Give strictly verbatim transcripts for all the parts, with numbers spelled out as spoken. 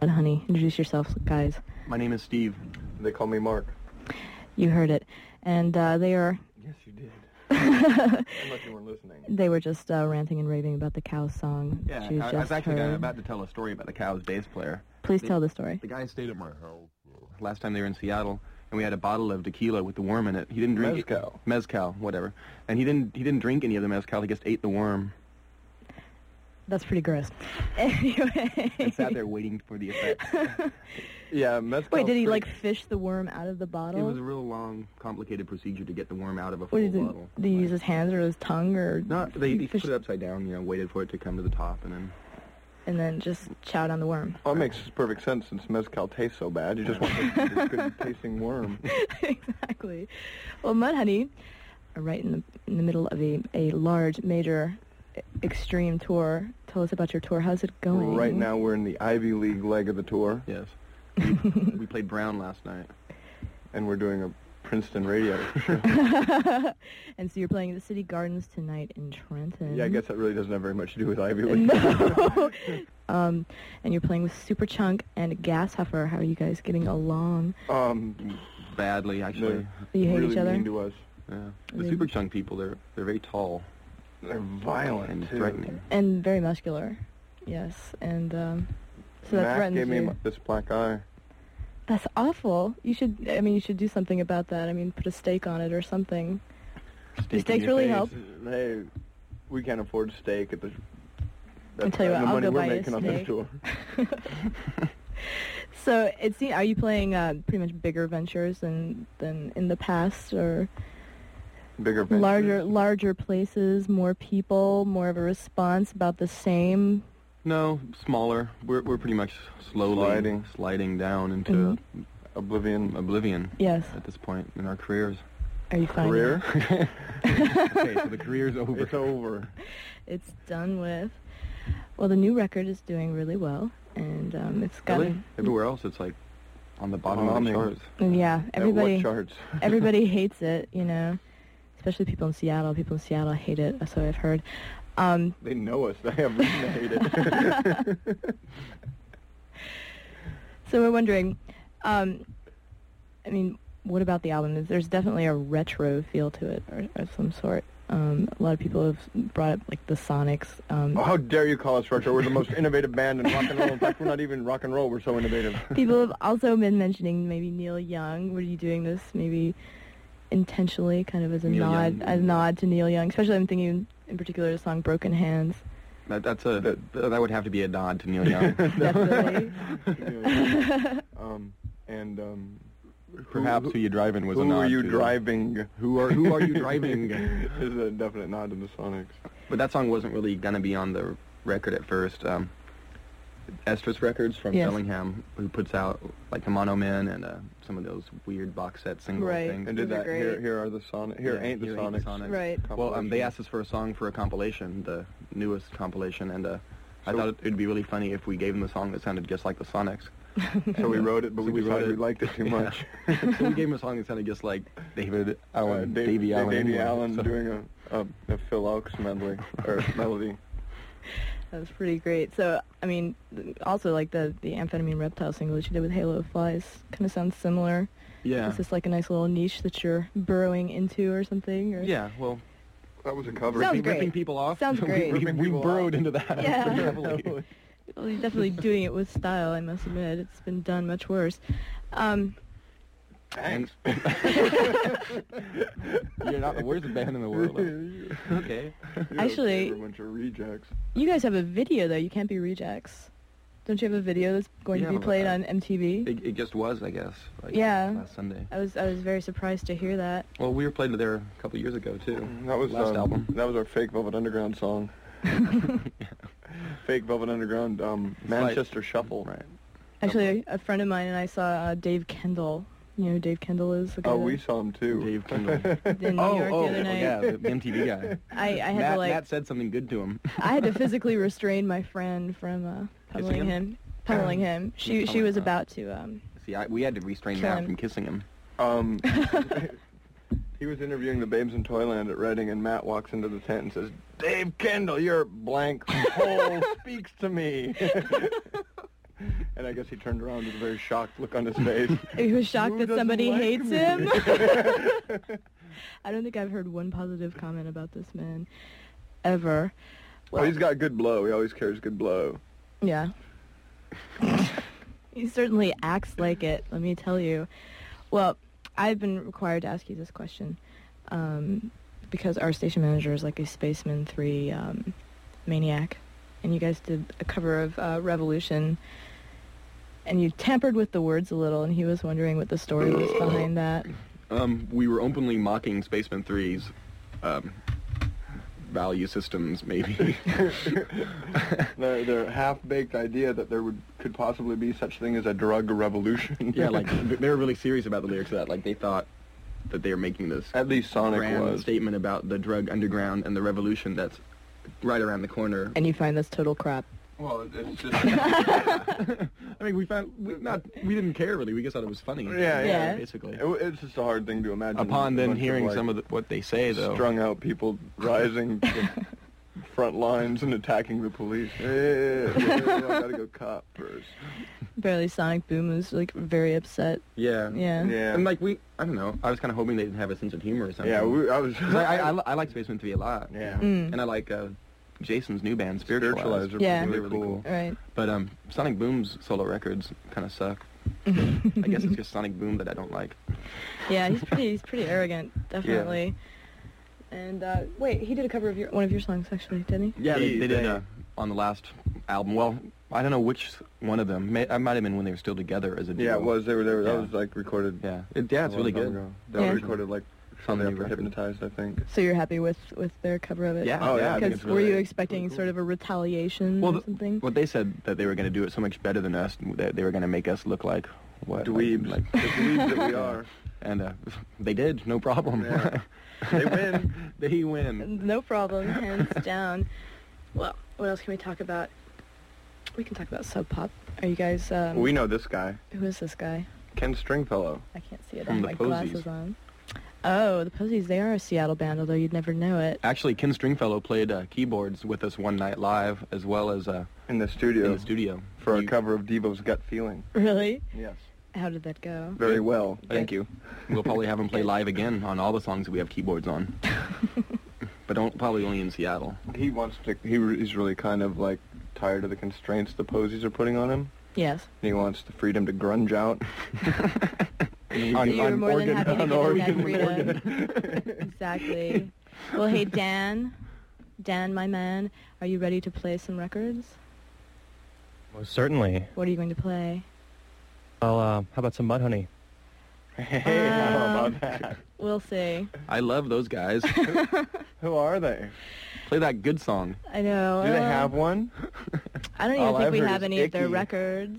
Honey. Introduce yourselves, guys. My name is Steve. They call me Mark. You heard it. And uh, they are... Yes, you did. Unless you weren't listening. They were just uh, ranting and raving about the Cows song. Yeah, that you I, I just was actually heard. about to tell a story about the Cows bass player. Please the, tell the story. The guy stayed at my house last time they were in Seattle, and we had a bottle of tequila with the worm in it. He didn't drink Mezcal. It, mezcal, whatever. And he didn't he didn't drink any of the mezcal. He just ate the worm. That's pretty gross. Anyway. And sat there waiting for the effect. Yeah, mezcal. Wait, did he pretty... like fish the worm out of the bottle? It was a real long, complicated procedure to get the worm out of a What full did he, bottle. did he use his hands or his tongue or? No, they, he they fished- put it upside down. You know, waited for it to come to the top, and then. And then just chow down the worm. Well, it makes perfect sense since mezcal tastes so bad. You just want this, this good-tasting worm. Exactly. Well, Mudhoney are right in the in the middle of a, a large, major, e- extreme tour. Tell us about your tour. How's it going? Right now we're in the Ivy League leg of the tour. Yes. We, we played Brown last night. And we're doing a Princeton radio show. And so you're playing at the City Gardens tonight in Trenton. Yeah, I guess that really doesn't have very much to do with Ivy League. No. um, and you're playing with Superchunk and Gashuffer. How are you guys getting along? Um, Badly, actually. Do you hate really each other? mean to us. Yeah. The They- Super Chunk people, they're they're very tall They're violent, and too. threatening. And very muscular. Yes. And um, so that Mac threatens gave me you. m- this black eye. That's awful. You should, I mean, you should do something about that. I mean, put a steak on it or something. Steak The in steaks your really face. help. Hey, we can't afford steak at the... I'll tell you the what, I'll money go we're buy you a making on this steak. tour. So, it's, are you playing uh, pretty much bigger ventures than, than in the past, or Bigger ventures. larger larger places, more people, more of a response, about the same? No, smaller. We're we're pretty much slowly Sliding. sliding down into Mhm. Oblivion. oblivion Yes. at this point in our careers. Are you finding Career? Okay, so the career's over. It's over. It's done with. Well, the new record is doing really well, and um, it's got. Really? Everywhere else, it's like on the bottom of Bombing. the charts. And yeah, At everybody. what charts? Everybody hates it, you know. Especially people in Seattle. People in Seattle hate it, so I've heard. Um, They know us. They have reason to hate it. so we're wondering, um, I mean, what about the album? Is There's definitely a retro feel to it, or of some sort. Um, a lot of people have brought up, like, the Sonics. Um, Oh, how dare you call us retro? We're the most innovative band in rock and roll. In fact, we're not even rock and roll. We're so innovative. People have also been mentioning maybe Neil Young. Were you doing this maybe intentionally, kind of as a Neil nod, Young. a nod to Neil Young? Especially, I'm thinking in particular the song "Broken Hands." That, that's a That- that, that would have to be a nod to Neil Young. Definitely. um, and um, Perhaps who, you driving was a who nod are you to- driving? Who are who are you driving? Is a definite nod to the Sonics. But that song wasn't really gonna be on the record at first. Um, Estrus Records from Yes. Bellingham, who puts out like the Mono Men and uh, some of those weird box set single Right. things. And did Those are that? great. Here, here are the Sonics. Here Yeah, ain't the Here Sonics. Ain't the Sonics. Right. Well, um, they compilation. asked us for a song for a compilation, the newest compilation, and uh, I So- thought it'd be really funny if we gave them a song that sounded just like the Sonics. So we wrote it, but So we we decided wrote we it. liked it too Yeah. much. So we gave them a song that sounded just like David Allen, Uh, Dave- Davy Dave- Allen. Davy anyway. Allen So- doing a, a, a Phil Elks medley or melody. That was pretty great. So, I mean, th- also like the the Amphetamine Reptile single that you did with Halo of Flies kind of sounds similar. Yeah. Is this like a nice little niche that you're burrowing into or something? Or? Yeah. Well, That was a cover. Sounds ripping, great. ripping people off. Sounds we- great. We, Ripping we people burrowed off. into that. Yeah. pretty heavily. Well, you're definitely doing it with style, I must admit. It's been done much worse. Um, Thanks. You're not the worst band in the world. Okay. You're Actually- a bunch of rejects. you guys have a video, though. You can't be rejects. Don't you have a video that's going Yeah, to be but played I- on M T V? It, it just was, I guess. Like Yeah. Last Sunday. I was I was very surprised to hear that. Well, we were played there a couple years ago too. That was last um, album. That was our fake Velvet Underground song. Fake Velvet Underground, um, It's like- Manchester Shuffle. Right. Actually, a, a friend of mine and I saw uh, Dave Kendall. You know who Dave Kendall is? The guy Oh, that we saw him too. Dave Kendall. in New oh, York oh, the other night. yeah, the, the M T V guy. I, I had Matt, to like Matt said something good to him. I had to physically restrain my friend from uh, Kissing pummeling him? him. Pummeling him. She she Pummeling, was huh? about to. Um, See, I, we had to restrain Kill Matt him. from kissing him. Um, he was interviewing the Babes in Toyland at Reading, and Matt walks into the tent and says, "Dave Kendall, your blank hole speaks to me." And I guess he turned around with a very shocked look on his face. He was shocked Who that doesn't somebody like hates me? him. I don't think I've heard one positive comment about this man ever. Well, he's got good blow. He always carries good blow. Yeah. He certainly acts like it, let me tell you. Well, I've been required to ask you this question um, because our station manager is like a Spaceman three um, maniac, and you guys did a cover of uh, Revolution, and you tampered with the words a little, and he was wondering what the story was behind that. Um, we were openly mocking Spaceman three's um, value systems, maybe. their, their half-baked idea that there would could possibly be such thing as a drug revolution. Yeah, like, they were really serious about the lyrics of that. Like, they thought that they were making this At least Sonic grand was. statement about the drug underground and the revolution that's right around the corner. And you find that's total crap. Well, it's just... I mean, we found we not we didn't care really. We just thought it was funny. Yeah, yeah. Yeah. Basically. It, it's just a hard thing to imagine. Upon a then bunch hearing of, like, some of the, what they say, though, strung out people rising to the front lines and attacking the police. Hey, I gotta go cop first. Apparently Sonic Boom was like very upset. yeah, Yeah. Yeah. and like we, I don't know. I was kind of hoping they'd have a sense of humor or something. Yeah, we, I was... 'Cause I, I, I, I like Spaceman three a lot. Yeah. Mm. And I like uh, Jason's new band, Spiritualized. Spiritualized are Yeah. really, Really cool. cool. Right. But um, Sonic Boom's solo records kind of suck. I guess it's just Sonic Boom that I don't like. Yeah, he's pretty he's pretty arrogant, definitely. And uh, wait, he did a cover of your one of your songs actually, didn't he? Yeah, they, He- they did they- uh, on the last album. Well, I don't know which one of them. May, I might have been when they were still together as a duo. Yeah, it was. They were there. That Yeah. was like recorded. Yeah, it, yeah, it's a really long time good. ago. That Yeah. was recorded like On the shortly new after record. Hypnotized, I think. So you're happy with with their cover of it? Yeah, Oh, yeah, I think Because it's were really- you expecting really cool. sort of a retaliation Well, or the- something? What they said that they were going to do it so much better than us. That they were going to make us look like what Dweebs. Like, The like dweebs that we are. And uh, they did, no problem. Yeah. They win. They win. No problem, hands down. Well, what else can we talk about? We can talk about Sub Pop. Are you guys? Um, We know this guy, Who is this guy? Ken Stringfellow. I can't see it. I From have the my Posies. glasses on. Oh, the Posies. They are a Seattle band, although you'd never know it. Actually, Ken Stringfellow played uh, keyboards with us one night live, as well as uh, In the studio. in the studio For a You- cover of Devo's Gut Feeling. Really? Yes. How did that go? Very well. Thank you. We'll probably have him play live again on all the songs that we have keyboards on. But don't probably only in Seattle. He wants to. He re- he's really kind of like tired of the constraints the Posies are putting on him. Yes. And he wants the freedom to grunge out. So you were more than happy to on give him that organ. freedom. Exactly. Well, hey, Dan. Dan, my man, are you ready to play some records? Most certainly. What are you going to play? Well, uh, how about some Mudhoney? Hey, how Um, about that? We'll see. I love those guys. Who are they? Play that good song. I know. Do they uh, have one? I don't even All think I've we heard have is any of their Icky. records.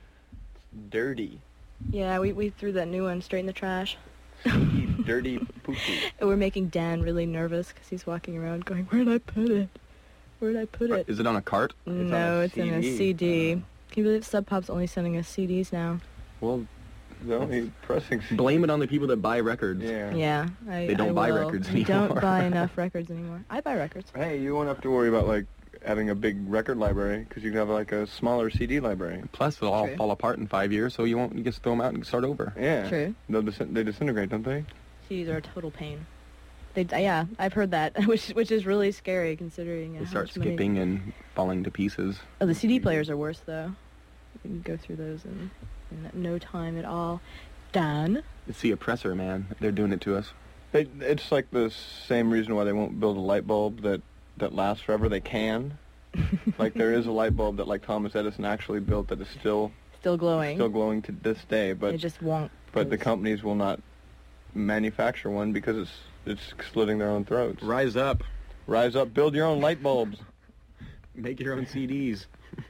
Dirty. Yeah, we, we threw that new one straight in the trash. Stinky, dirty, poopy. And we're making Dan really nervous because he's walking around going, where'd I put it? Where'd I put it? Is it on a cart? on No, a it's in a C D. C D. Can you believe Sub Pop's only sending us C Ds now? Well, No, he's pressing. blame it on the people that buy records. Yeah. Yeah, I They don't I buy will. records We don't anymore. buy enough records anymore. I buy records. Hey, you won't have to worry about like having a big record library because you can have like a smaller C D library. Plus, they'll all True. fall apart in five years, so you won't. You just throw them out and start over. Yeah. True. They'll dis- they disintegrate, don't they? C Ds are a total pain. They, yeah, I've heard that, which which is really scary considering. Uh, They how start much money- skipping and falling to pieces. Oh, the C D players are worse though. You can go through those in, in no time at all. Dan. It's the oppressor, man. They're doing it to us. They, it's like the same reason why they won't build a light bulb that, that lasts forever. They can. Like there is a light bulb that like Thomas Edison actually built that is still Still glowing. still glowing to this day, but it just won't. but the 'cause- companies will not manufacture one because it's it's slitting their own throats. Rise up. Rise up, build your own light bulbs. Make your own C Ds.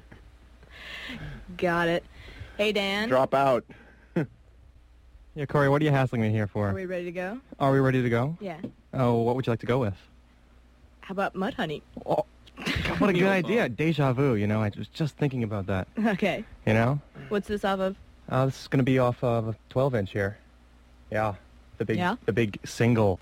Got it. Hey, Dan. Drop out. Yeah, Corey, what are you hassling me here for? Are we ready to go? Are we ready to go? Yeah. Oh, what would you like to go with? How about Mudhoney? Oh, what a good idea. Deja vu, you know. I was just thinking about that, Okay. you know. What's this off of? Uh, this is going to be off of a twelve inch here. Yeah. The big, Yeah? the big single.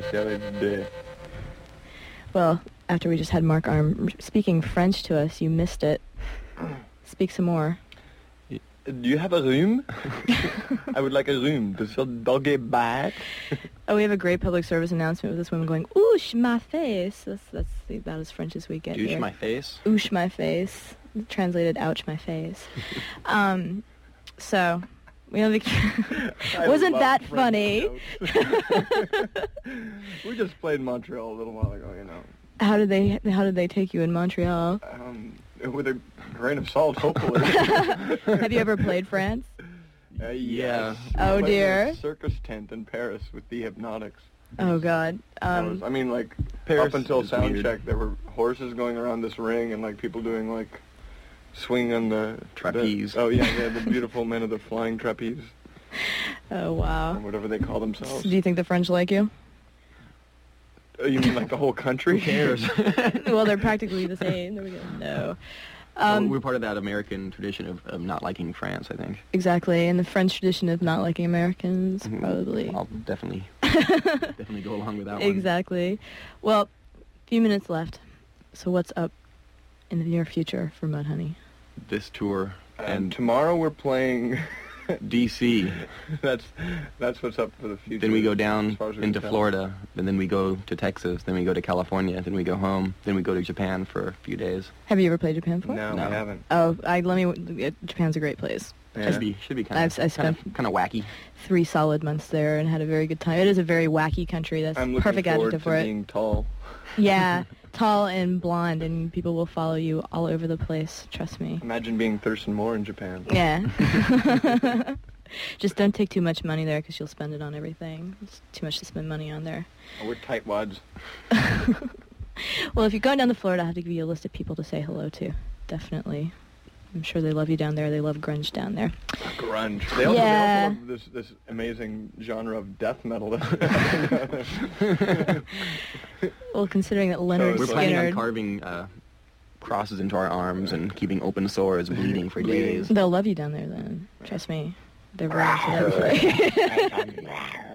the other day. Well, after we just had Mark Arm speaking French to us, you missed it. Speak some more. Do you have a room? I would like a room. Does your doggy bite? Oh, we have a great public service announcement with this woman going, "Oosh my face." That's that's about as French as we get Douche here. my face. Oosh my face. Translated, ouch my face. um, so we have the. I Wasn't love that French funny? jokes. We just played Montreal a little while ago, you know. How did they How did they take you in Montreal? Um, with a grain of salt, hopefully. Have you ever played France? Uh, Yeah. yes. Oh, We played in a dear. circus tent in Paris with the Hypnotics. Oh God. That Um, was- I mean, like, Paris up until is sound weird. check, there were horses going around this ring and, like, people doing, like, swing on the... Trapeze. The, oh, yeah, yeah, the beautiful men of the flying trapeze, oh or wow. whatever they call themselves. Do you think the French like you? Oh, you mean, like, the whole country? Who cares? Well, they're practically the same. There we go. No. Well, Um, we're part of that American tradition of, of not liking France, I think. exactly, and the French tradition of not liking Americans, Mhm. probably. I'll definitely, definitely go along with that one. Exactly. Well, few minutes left. So what's up in the near future for Mudhoney? This tour And and tomorrow we're playing... D C. that's that's what's up for the future. Then we go as down far as we into can tell. Florida, and then we go to Texas, then we go to California, then we go home, then we go to Japan for a few days. Have you ever played Japan before? No, No. I haven't. Oh, I let me. it- Japan's a great place. Yeah. Should be should be kind I've- I of kind spent- of kind of wacky. Three solid months there and had a very good time. It is a very wacky country. That's I'm looking perfect forward adjective to for it. being tall. Yeah, tall and blonde, and people will follow you all over the place. Trust me. Imagine being Thurston Moore in Japan. Yeah. Just don't take too much money there because you'll spend it on everything. It's too much to spend money on there. Oh, we're tightwads. Well, if you're going down to Florida, I have to give you a list of people to say hello to. Definitely. I'm sure they love you down there. They love grunge down there. Grunge. They also, Yeah. they also love this this amazing genre of death metal. Well, considering that Leonard We're it's planning on Skinner, carving uh, crosses into our arms and keeping open sores bleeding for days. they'll love you down there then. Trust me. They're very into that.